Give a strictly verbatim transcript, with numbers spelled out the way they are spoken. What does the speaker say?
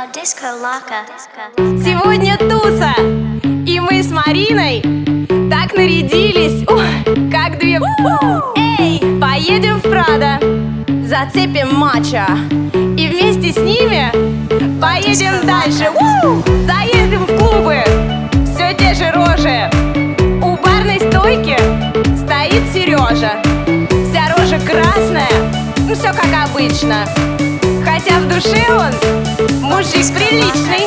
Сегодня туса, и мы с Мариной так нарядились, ух, как две. Эй, поедем в Прадо, зацепим мачо, и вместе с ними поедем дальше. У! Заедем в клубы, все те же рожи. У барной стойки стоит Сережа, вся рожа красная, ну все как обычно. Хотя в душе он мужик приличный.